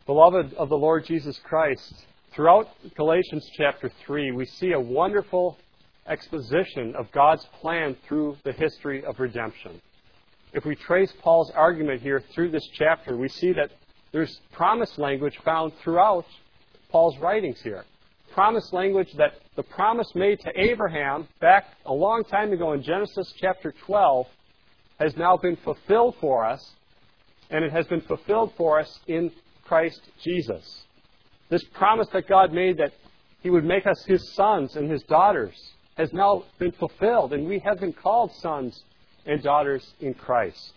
Beloved of the Lord Jesus Christ, throughout Galatians chapter 3, we see a wonderful exposition of God's plan through the history of redemption. If we trace Paul's argument here through this chapter, we see that there's promise language found throughout Paul's writings here. Promise language that the promise made to Abraham back a long time ago in Genesis chapter 12 has now been fulfilled for us, and it has been fulfilled for us in Christ Jesus. This promise that God made that He would make us His sons and His daughters has now been fulfilled, and we have been called sons and daughters in Christ.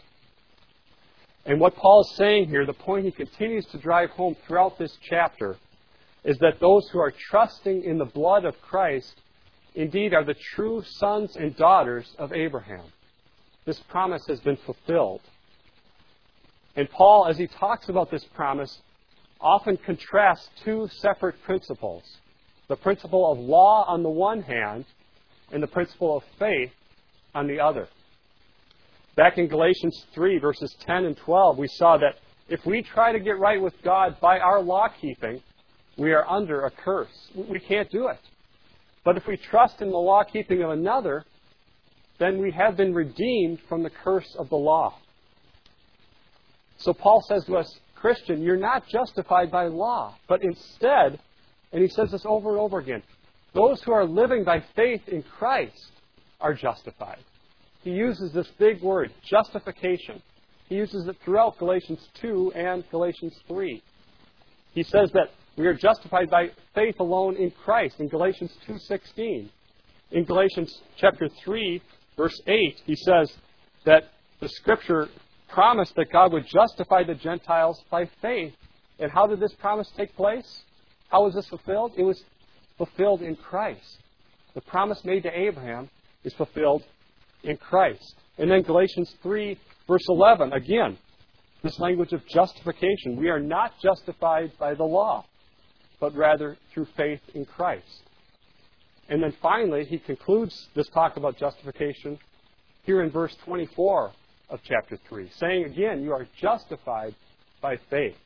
And what Paul is saying here, the point he continues to drive home throughout this chapter, is that those who are trusting in the blood of Christ indeed are the true sons and daughters of Abraham. This promise has been fulfilled. And Paul, as he talks about this promise, often contrasts two separate principles. The principle of law on the one hand, and the principle of faith on the other. Back in Galatians 3, verses 10 and 12, we saw that if we try to get right with God by our law-keeping, we are under a curse. We can't do it. But if we trust in the law-keeping of another, then we have been redeemed from the curse of the law. So Paul says to us, Christian, you're not justified by law, but instead, and he says this over and over again, those who are living by faith in Christ are justified. He uses this big word, justification. He uses it throughout Galatians 2 and Galatians 3. He says that we are justified by faith alone in Christ in Galatians 2:16. In Galatians chapter 3, verse 8, he says that the Scripture promised that God would justify the Gentiles by faith. And how did this promise take place? How was this fulfilled? It was fulfilled in Christ. The promise made to Abraham is fulfilled in Christ. And then Galatians 3, verse 11, again, this language of justification. We are not justified by the law, but rather through faith in Christ. And then finally, he concludes this talk about justification here in verse 24 of chapter 3, saying again, you are justified by faith.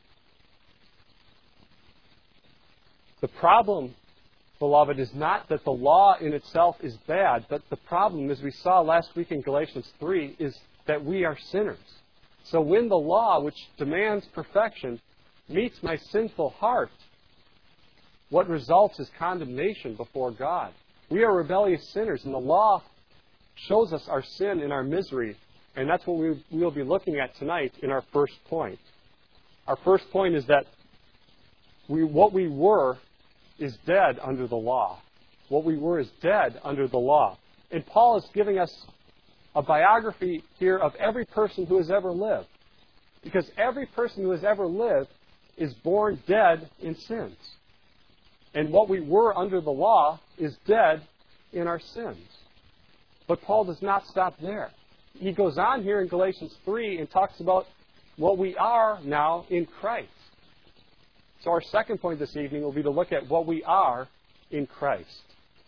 The problem, beloved, is not that the law in itself is bad, but the problem, as we saw last week in Galatians 3, is that we are sinners. So when the law, which demands perfection, meets my sinful heart, what results is condemnation before God. We are rebellious sinners, and the law shows us our sin and our misery, and that's what we'll be looking at tonight in our first point. Our first point is that what we were is dead under the law. What we were is dead under the law. And Paul is giving us a biography here of every person who has ever lived. Because every person who has ever lived is born dead in sins. And what we were under the law is dead in our sins. But Paul does not stop there. He goes on here in Galatians 3 and talks about what we are now in Christ. So our second point this evening will be to look at what we are in Christ.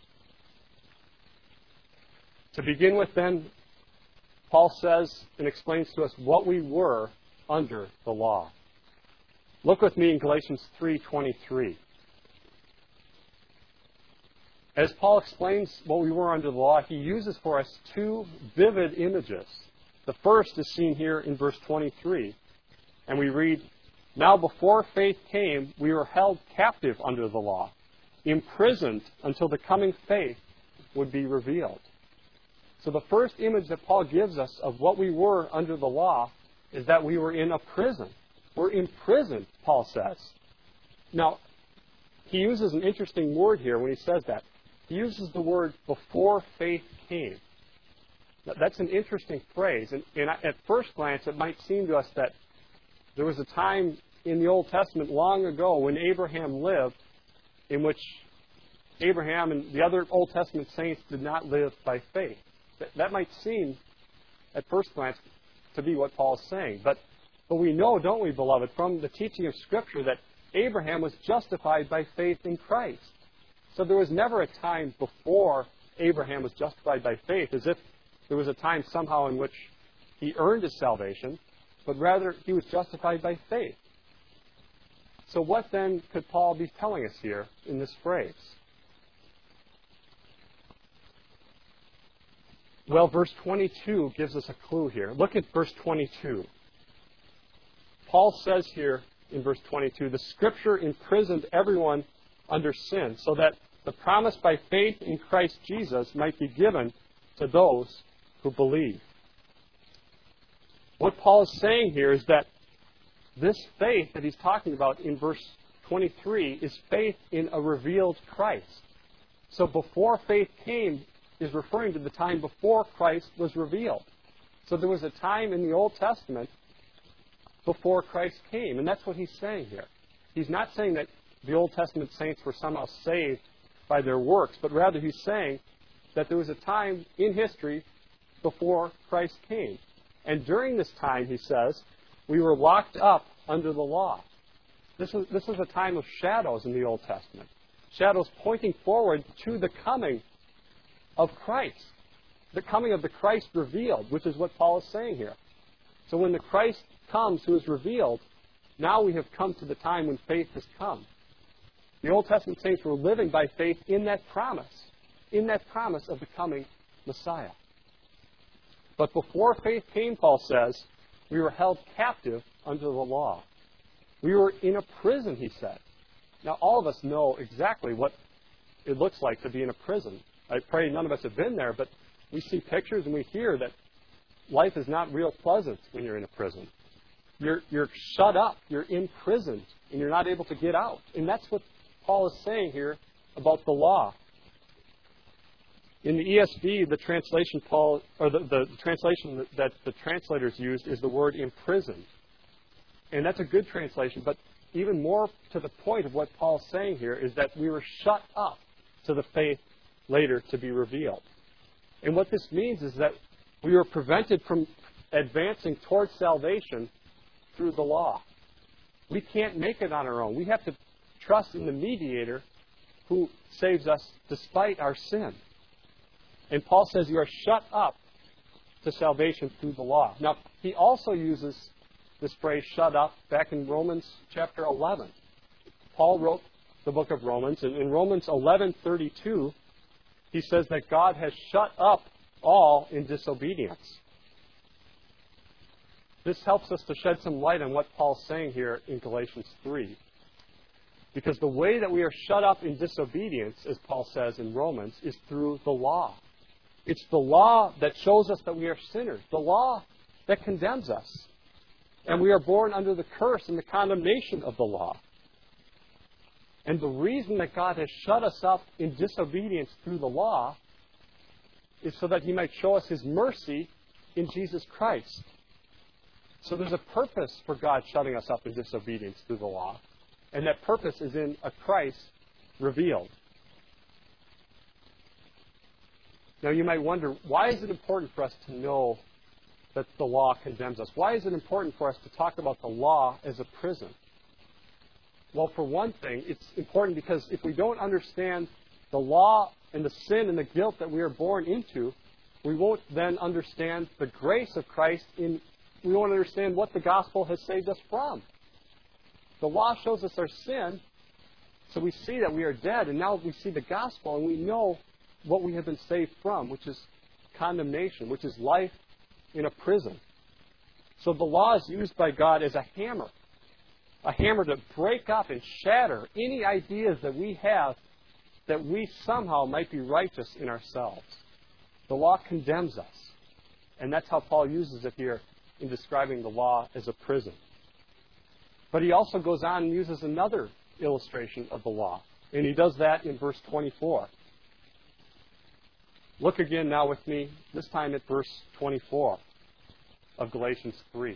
To begin with then, Paul says and explains to us what we were under the law. Look with me in Galatians 3:23. As Paul explains what we were under the law, he uses for us two vivid images. The first is seen here in verse 23. And we read, now before faith came, we were held captive under the law, imprisoned until the coming faith would be revealed. So the first image that Paul gives us of what we were under the law is that we were in a prison. We're imprisoned, Paul says. Now, he uses an interesting word here when he says that. He uses the word before faith came. That's an interesting phrase. And at first glance, it might seem to us that there was a time in the Old Testament long ago when Abraham lived in which Abraham and the other Old Testament saints did not live by faith. That might seem, at first glance, to be what Paul is saying. But we know, don't we, beloved, from the teaching of Scripture that Abraham was justified by faith in Christ. So there was never a time before Abraham was justified by faith, as if there was a time somehow in which he earned his salvation, but rather he was justified by faith. So what then could Paul be telling us here in this phrase? Well, verse 22 gives us a clue here. Look at verse 22. Paul says here in verse 22, the Scripture imprisoned everyone under sin, so that the promise by faith in Christ Jesus might be given to those who believe. What Paul is saying here is that this faith that he's talking about in verse 23 is faith in a revealed Christ. So before faith came is referring to the time before Christ was revealed. So there was a time in the Old Testament before Christ came, and that's what he's saying here. He's not saying that the Old Testament saints were somehow saved by their works, but rather he's saying that there was a time in history before Christ came. And during this time, he says, we were locked up under the law. This is a time of shadows in the Old Testament. Shadows pointing forward to the coming of Christ. The coming of the Christ revealed, which is what Paul is saying here. So when the Christ comes who is revealed, now we have come to the time when faith has come. The Old Testament saints were living by faith in that promise of the coming Messiah. But before faith came, Paul says, we were held captive under the law. We were in a prison, he said. Now, all of us know exactly what it looks like to be in a prison. I pray none of us have been there, but we see pictures and we hear that life is not real pleasant when you're in a prison. You're shut up, you're imprisoned, and you're not able to get out. And that's what Paul is saying here about the law. In the ESV, the translation the translation that the translators used is the word imprisoned. And that's a good translation, but even more to the point of what Paul's saying here is that we were shut up to the faith later to be revealed. And what this means is that we were prevented from advancing towards salvation through the law. We can't make it on our own. We have to trust in the mediator who saves us despite our sin. And Paul says you are shut up to salvation through the law. Now, he also uses this phrase, shut up, back in Romans chapter 11. Paul wrote the book of Romans, and in Romans 11:32, he says that God has shut up all in disobedience. This helps us to shed some light on what Paul's saying here in Galatians 3. Because the way that we are shut up in disobedience, as Paul says in Romans, is through the law. It's the law that shows us that we are sinners. The law that condemns us. And we are born under the curse and the condemnation of the law. And the reason that God has shut us up in disobedience through the law is so that He might show us His mercy in Jesus Christ. So there's a purpose for God shutting us up in disobedience through the law. And that purpose is in a Christ revealed. Now you might wonder, why is it important for us to know that the law condemns us? Why is it important for us to talk about the law as a prison? Well, for one thing, it's important because if we don't understand the law and the sin and the guilt that we are born into, we won't then understand the grace of Christ. We won't understand what the gospel has saved us from. The law shows us our sin, so we see that we are dead, and now we see the gospel, and we know what we have been saved from, which is condemnation, which is life in a prison. So the law is used by God as a hammer to break up and shatter any ideas that we have that we somehow might be righteous in ourselves. The law condemns us. And that's how Paul uses it here in describing the law as a prison. But he also goes on and uses another illustration of the law. And he does that in verse 24. Look again now with me, this time at verse 24 of Galatians 3.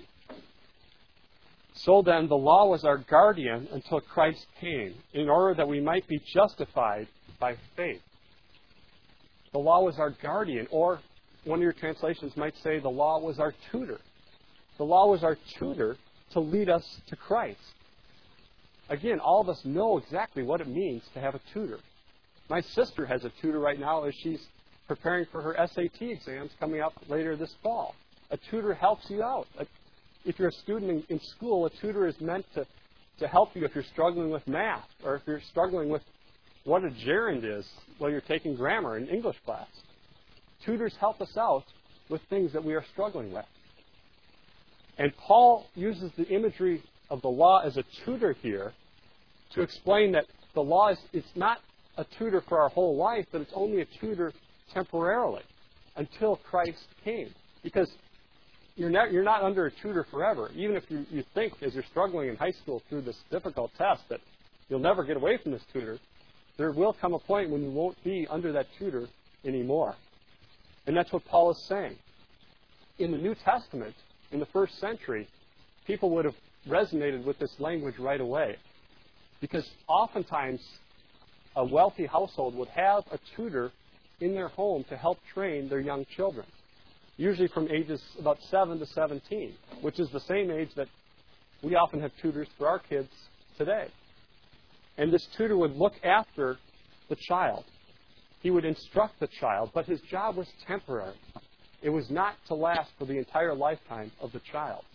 So then, the law was our guardian until Christ came, in order that we might be justified by faith. The law was our guardian, or one of your translations might say the law was our tutor. The law was our tutor to lead us to Christ. Again, all of us know exactly what it means to have a tutor. My sister has a tutor right now as she's preparing for her SAT exams coming up later this fall. A tutor helps you out. If you're a student in school, a tutor is meant to to help you if you're struggling with math or if you're struggling with what a gerund is while you're taking grammar in English class. Tutors help us out with things that we are struggling with. And Paul uses the imagery of the law as a tutor here to explain that the law it's not a tutor for our whole life, but it's only a tutor temporarily until Christ came. Because you're not under a tutor forever. Even if you think as you're struggling in high school through this difficult test that you'll never get away from this tutor, there will come a point when you won't be under that tutor anymore. And that's what Paul is saying. In the New Testament, in the first century, people would have resonated with this language right away. Because oftentimes, a wealthy household would have a tutor in their home to help train their young children. Usually from ages about 7 to 17, which is the same age that we often have tutors for our kids today. And this tutor would look after the child. He would instruct the child, but his job was temporary. It was not to last for the entire lifetime of the child.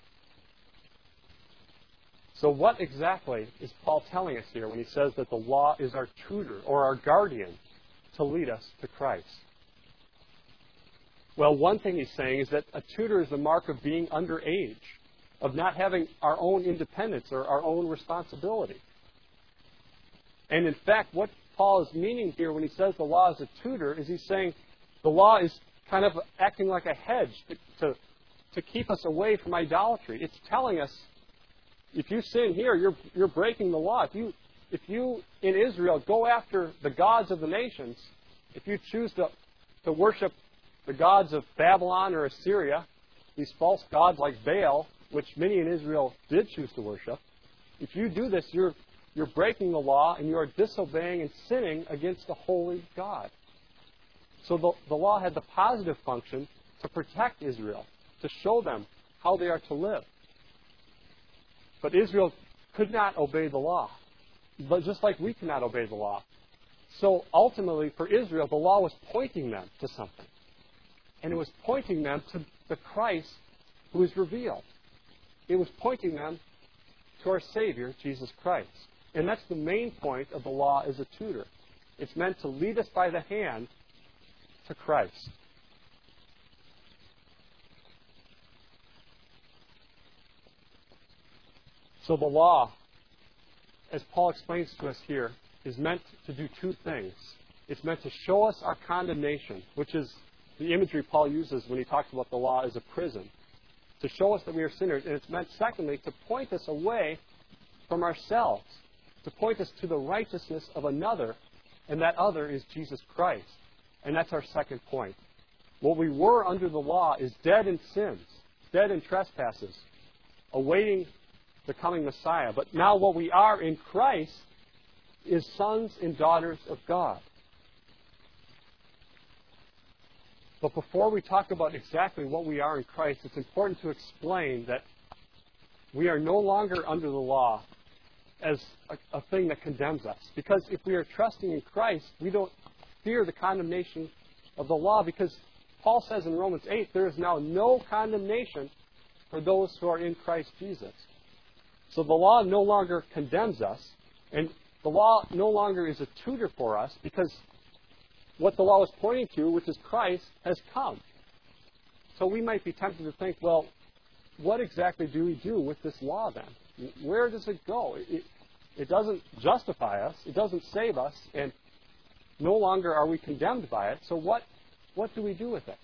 So what exactly is Paul telling us here when he says that the law is our tutor or our guardian to lead us to Christ? Well, one thing he's saying is that a tutor is the mark of being underage, of not having our own independence or our own responsibility. And in fact, what Paul is meaning here when he says the law is a tutor is he's saying the law is kind of acting like a hedge to keep us away from idolatry. It's telling us, if you sin here, you're breaking the law. If you in Israel go after the gods of the nations, if you choose to worship the gods of Babylon or Assyria, these false gods like Baal, which many in Israel did choose to worship, if you do this, you're breaking the law and you are disobeying and sinning against the holy God. So the law had the positive function to protect Israel, to show them how they are to live. But Israel could not obey the law, but just like we cannot obey the law. So ultimately, for Israel, the law was pointing them to something. And it was pointing them to the Christ who is revealed. It was pointing them to our Savior, Jesus Christ. And that's the main point of the law as a tutor. It's meant to lead us by the hand to Christ. So the law, as Paul explains to us here, is meant to do two things. It's meant to show us our condemnation, which is the imagery Paul uses when he talks about the law as a prison, to show us that we are sinners. And it's meant, secondly, to point us away from ourselves, to point us to the righteousness of another, and that other is Jesus Christ. And that's our second point. What we were under the law is dead in sins, dead in trespasses, awaiting the coming Messiah. But now what we are in Christ is sons and daughters of God. But before we talk about exactly what we are in Christ, it's important to explain that we are no longer under the law as a thing that condemns us. Because if we are trusting in Christ, we don't fear the condemnation of the law, because Paul says in Romans 8, there is now no condemnation for those who are in Christ Jesus. So the law no longer condemns us, and the law no longer is a tutor for us, because what the law is pointing to, which is Christ, has come. So we might be tempted to think, well, what exactly do we do with this law then? Where does it go? It doesn't justify us. It doesn't save us. And no longer are we condemned by it. So what do we do with it?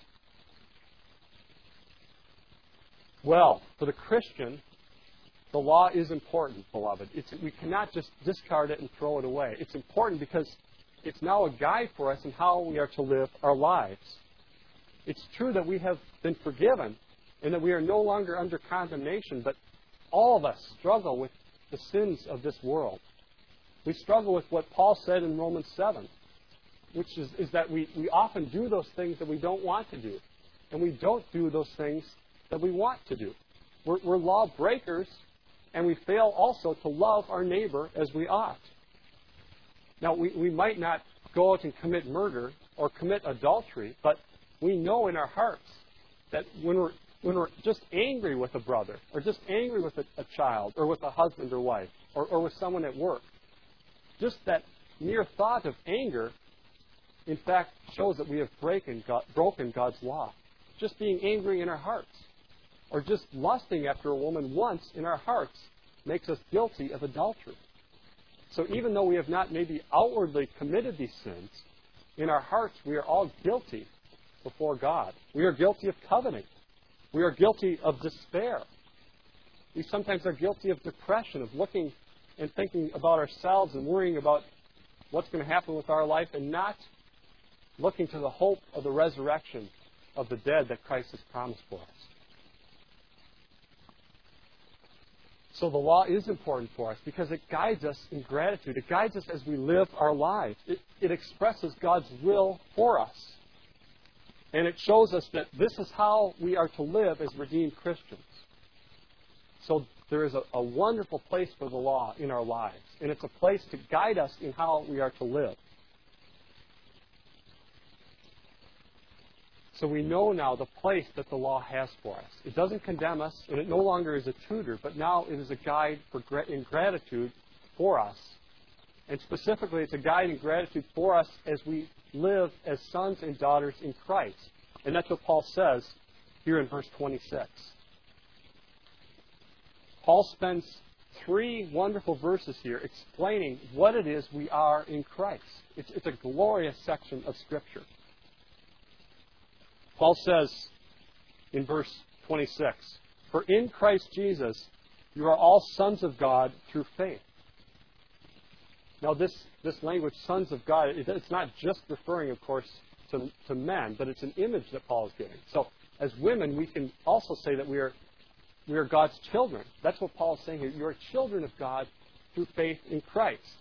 Well, for the Christian, the law is important, beloved. We cannot just discard it and throw it away. It's important because it's now a guide for us in how we are to live our lives. It's true that we have been forgiven and that we are no longer under condemnation, but all of us struggle with the sins of this world. We struggle with what Paul said in Romans 7, which is that we often do those things that we don't want to do, and we don't do those things that we want to do. We're law breakers, and we fail also to love our neighbor as we ought. Now, we might not go out and commit murder or commit adultery, but we know in our hearts that when we're when we're just angry with a brother, or just angry with a child, or with a husband or wife, or with someone at work, just that mere thought of anger, in fact, shows that we have broken God's law. Just being angry in our hearts, or just lusting after a woman once in our hearts, makes us guilty of adultery. So even though we have not maybe outwardly committed these sins, in our hearts we are all guilty before God. We are guilty of coveting. We are guilty of despair. We sometimes are guilty of depression, of looking and thinking about ourselves and worrying about what's going to happen with our life and not looking to the hope of the resurrection of the dead that Christ has promised for us. So the law is important for us because it guides us in gratitude. It guides us as we live our lives. It expresses God's will for us. And it shows us that this is how we are to live as redeemed Christians. So there is a wonderful place for the law in our lives. And it's a place to guide us in how we are to live. So we know now the place that the law has for us. It doesn't condemn us, and it no longer is a tutor, but now it is a guide in gratitude for us. And specifically, it's a guide in gratitude for us as we live as sons and daughters in Christ. And that's what Paul says here in verse 26. Paul spends 3 wonderful verses here explaining what it is we are in Christ. It's a glorious section of Scripture. Paul says in verse 26, "For in Christ Jesus you are all sons of God through faith." Now this language, sons of God, it's not just referring, of course, to men, but it's an image that Paul is giving. So as women, we can also say that we are God's children. That's what Paul is saying here. You are children of God through faith in Christ.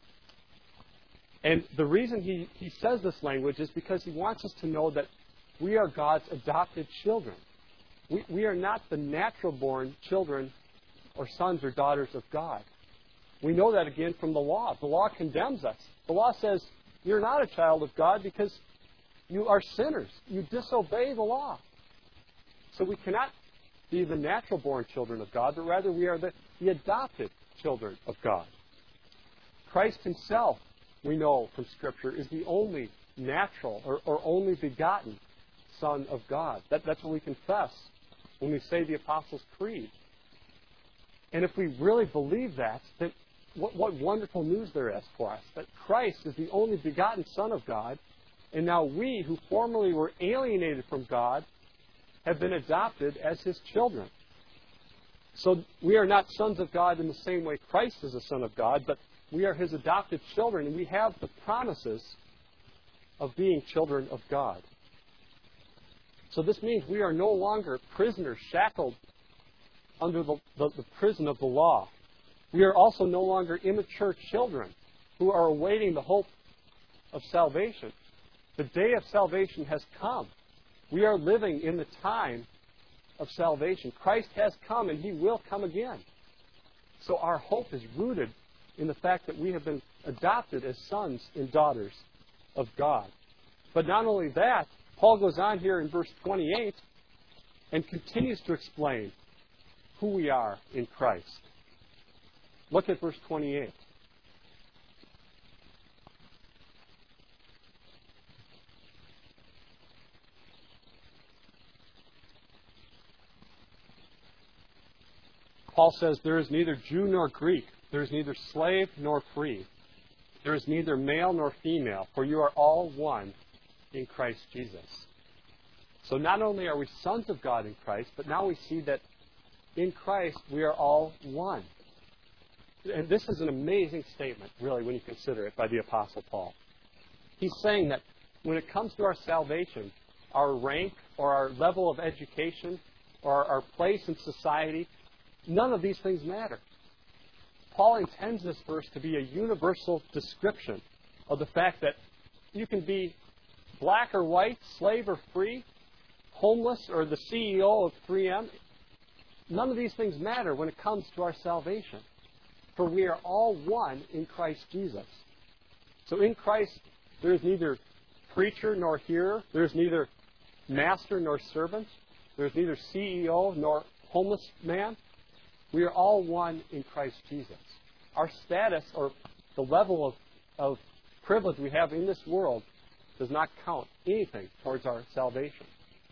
And the reason he says this language is because he wants us to know that we are God's adopted children. We are not the natural-born children or sons or daughters of God. We know that again from the law. The law condemns us. The law says you're not a child of God because you are sinners. You disobey the law. So we cannot be the natural-born children of God, but rather we are the adopted children of God. Christ himself, we know from Scripture, is the only natural or only begotten Son of God. That's what we confess when we say the Apostles' Creed. And if we really believe that, then what wonderful news there is for us, that Christ is the only begotten Son of God, and now we, who formerly were alienated from God, have been adopted as his children. So we are not sons of God in the same way Christ is a son of God, but we are his adopted children, and we have the promises of being children of God. So this means we are no longer prisoners shackled under the prison of the law. We are also no longer immature children who are awaiting the hope of salvation. The day of salvation has come. We are living in the time of salvation. Christ has come and he will come again. So our hope is rooted in the fact that we have been adopted as sons and daughters of God. But not only that, Paul goes on here in verse 28 and continues to explain who we are in Christ. Look at verse 28. Paul says, "There is neither Jew nor Greek, there is neither slave nor free, there is neither male nor female, for you are all one in Christ Jesus." So not only are we sons of God in Christ, but now we see that in Christ we are all one. And this is an amazing statement, really, when you consider it, by the Apostle Paul. He's saying that when it comes to our salvation, our rank or our level of education or our place in society, none of these things matter. Paul intends this verse to be a universal description of the fact that you can be black or white, slave or free, homeless or the CEO of 3M. None of these things matter when it comes to our salvation. For we are all one in Christ Jesus. So in Christ, there is neither preacher nor hearer. There is neither master nor servant. There's neither CEO nor homeless man. We are all one in Christ Jesus. Our status or the level of privilege we have in this world does not count anything towards our salvation.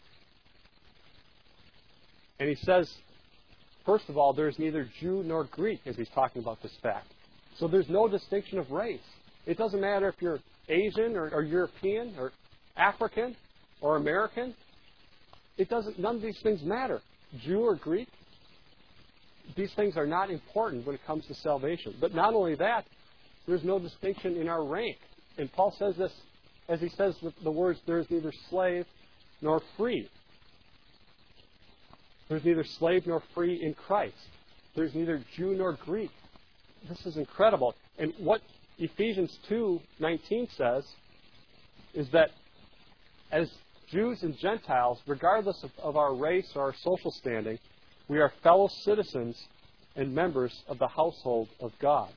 And he says, first of all, there's neither Jew nor Greek as he's talking about this fact. So there's no distinction of race. It doesn't matter if you're Asian or European or African or American. None of these things matter. Jew or Greek. These things are not important when it comes to salvation. But not only that, there's no distinction in our rank. And Paul says this as he says the words, there is neither slave nor free. There's neither slave nor free in Christ. There's neither Jew nor Greek. This is incredible. And what Ephesians 2:19 says is that as Jews and Gentiles, regardless of our race or our social standing, we are fellow citizens and members of the household of God.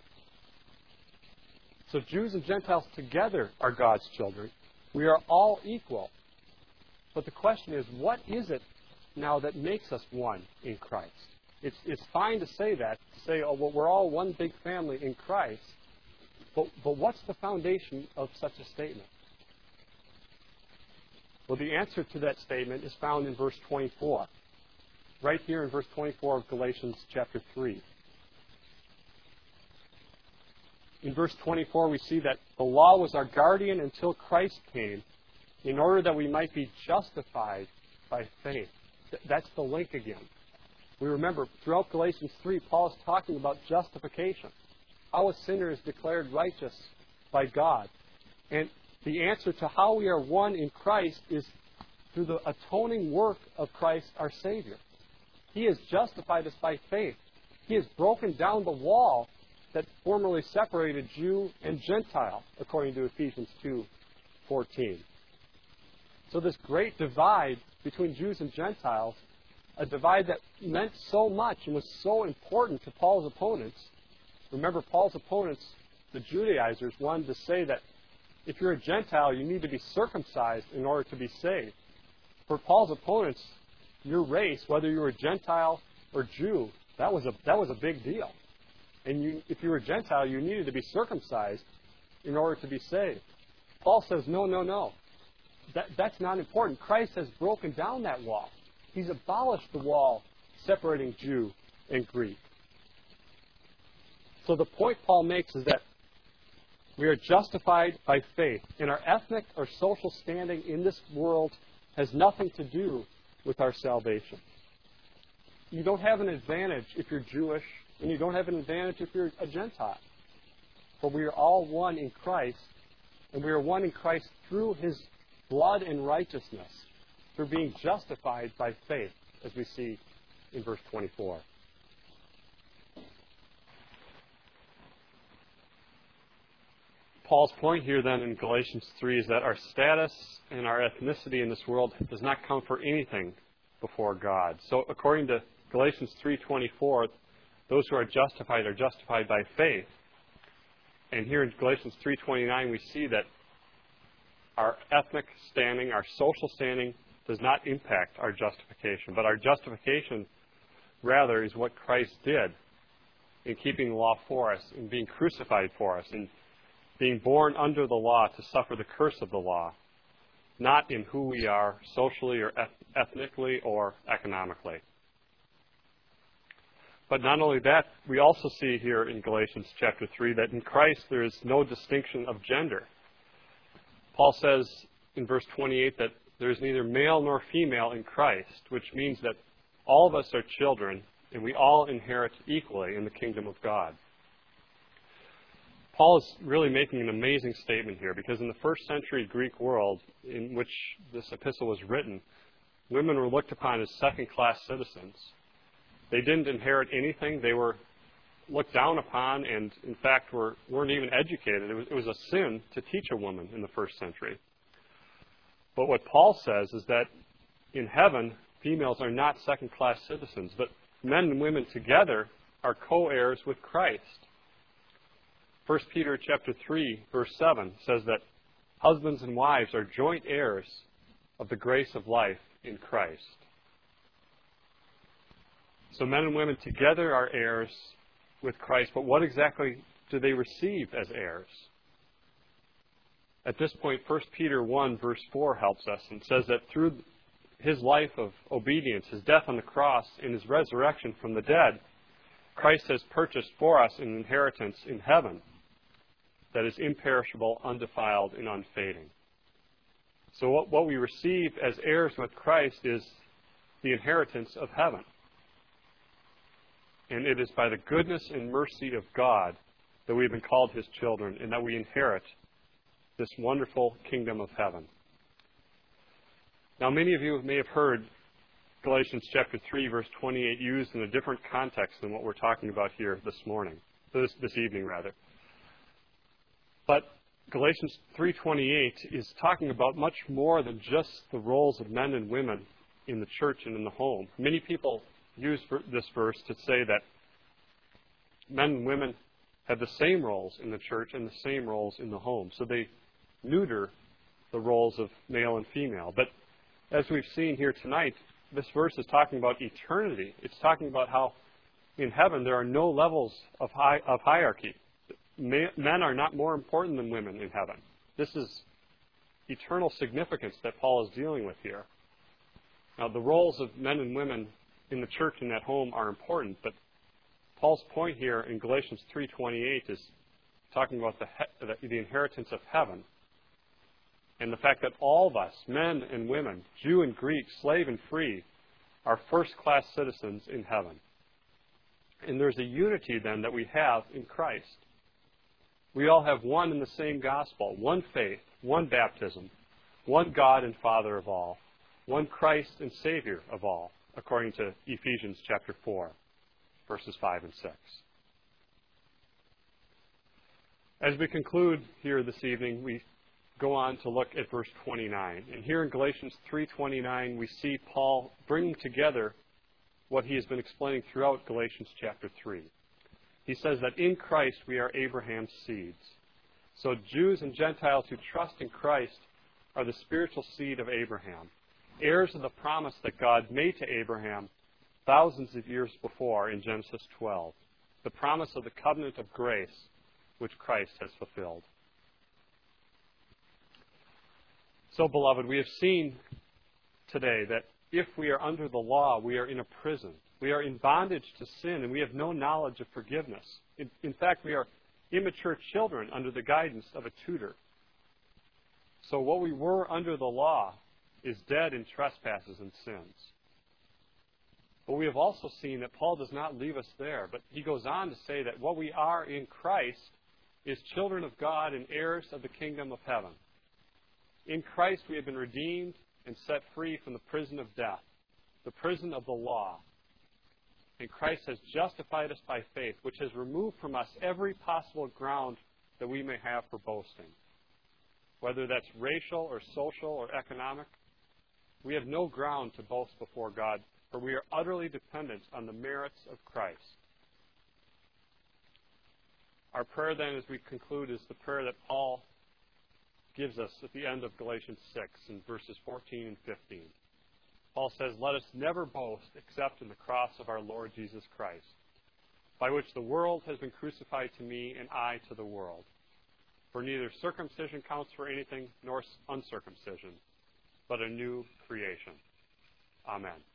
So Jews and Gentiles together are God's children. We are all equal. But the question is, what is it now that makes us one in Christ? It's fine to say that, to say, oh, well, we're all one big family in Christ. But what's the foundation of such a statement? Well, the answer to that statement is found in verse 24. Right here in verse 24 of Galatians chapter 3. In verse 24, we see that the law was our guardian until Christ came, in order that we might be justified by faith. That's the link again. We remember, throughout Galatians 3, Paul is talking about justification. How a sinner is declared righteous by God. And the answer to how we are one in Christ is through the atoning work of Christ our Savior. He has justified us by faith. He has broken down the wall that formerly separated Jew and Gentile, according to Ephesians 2:14. So this great divide between Jews and Gentiles, a divide that meant so much and was so important to Paul's opponents. Remember, Paul's opponents, the Judaizers, wanted to say that if you're a Gentile, you need to be circumcised in order to be saved. For Paul's opponents, your race, whether you were Gentile or Jew, that was a big deal. And if you were Gentile, you needed to be circumcised in order to be saved. Paul says, no. That's not important. Christ has broken down that wall. He's abolished the wall separating Jew and Greek. So the point Paul makes is that we are justified by faith, and our ethnic or social standing in this world has nothing to do with our salvation. You don't have an advantage if you're Jewish, and you don't have an advantage if you're a Gentile. For we are all one in Christ, and we are one in Christ through His blood and righteousness, through being justified by faith, as we see in verse 24. Paul's point here then in Galatians 3 is that our status and our ethnicity in this world does not count for anything before God. So according to Galatians 3:24, those who are justified by faith. And here in Galatians 3:29 we see that our ethnic standing, our social standing, does not impact our justification. But our justification, rather, is what Christ did in keeping the law for us, in being crucified for us, in being born under the law to suffer the curse of the law, not in who we are socially or ethnically or economically. But not only that, we also see here in Galatians chapter 3 that in Christ there is no distinction of gender. Paul says in verse 28 that there is neither male nor female in Christ, which means that all of us are children and we all inherit equally in the kingdom of God. Paul is really making an amazing statement here, because in the first century Greek world in which this epistle was written, women were looked upon as second-class citizens. They didn't inherit anything. They were looked down upon and, in fact, weren't even educated. It was a sin to teach a woman in the first century. But what Paul says is that in heaven, females are not second-class citizens, but men and women together are co-heirs with Christ. 1 Peter chapter 3, verse 7 says that husbands and wives are joint heirs of the grace of life in Christ. So men and women together are heirs with Christ, but what exactly do they receive as heirs? At this point, 1 Peter 1, verse 4 helps us and says that through his life of obedience, his death on the cross, and his resurrection from the dead, Christ has purchased for us an inheritance in heaven that is imperishable, undefiled, and unfading. So what we receive as heirs with Christ is the inheritance of heaven. And it is by the goodness and mercy of God that we have been called his children and that we inherit this wonderful kingdom of heaven. Now, many of you may have heard Galatians chapter 3, verse 28 used in a different context than what we're talking about here this evening. But Galatians 3:28 is talking about much more than just the roles of men and women in the church and in the home. Many people use this verse to say that men and women have the same roles in the church and the same roles in the home. So they neuter the roles of male and female. But as we've seen here tonight, this verse is talking about eternity. It's talking about how in heaven there are no levels of hierarchy. Men are not more important than women in heaven. This is eternal significance that Paul is dealing with here. Now, the roles of men and women in the church and at home are important, but Paul's point here in Galatians 3:28 is talking about the inheritance of heaven and the fact that all of us, men and women, Jew and Greek, slave and free, are first-class citizens in heaven. And there's a unity then that we have in Christ. We all have one and the same gospel, one faith, one baptism, one God and Father of all, one Christ and Savior of all, according to Ephesians chapter 4, verses 5 and 6. As we conclude here this evening, we go on to look at verse 29. And here in Galatians 3:29, we see Paul bringing together what he has been explaining throughout Galatians chapter 3. He says that in Christ we are Abraham's seeds. So Jews and Gentiles who trust in Christ are the spiritual seed of Abraham, heirs of the promise that God made to Abraham thousands of years before in Genesis 12, the promise of the covenant of grace which Christ has fulfilled. So, beloved, we have seen today that if we are under the law, we are in a prison. We are in bondage to sin, and we have no knowledge of forgiveness. In fact, we are immature children under the guidance of a tutor. So what we were under the law is dead in trespasses and sins. But we have also seen that Paul does not leave us there, but he goes on to say that what we are in Christ is children of God and heirs of the kingdom of heaven. In Christ we have been redeemed and set free from the prison of death, the prison of the law. And Christ has justified us by faith, which has removed from us every possible ground that we may have for boasting. Whether that's racial or social or economic, we have no ground to boast before God, for we are utterly dependent on the merits of Christ. Our prayer then as we conclude is the prayer that Paul gives us at the end of Galatians 6 in verses 14 and 15. Paul says, "Let us never boast except in the cross of our Lord Jesus Christ, by which the world has been crucified to me and I to the world. For neither circumcision counts for anything nor uncircumcision, but a new creation." Amen.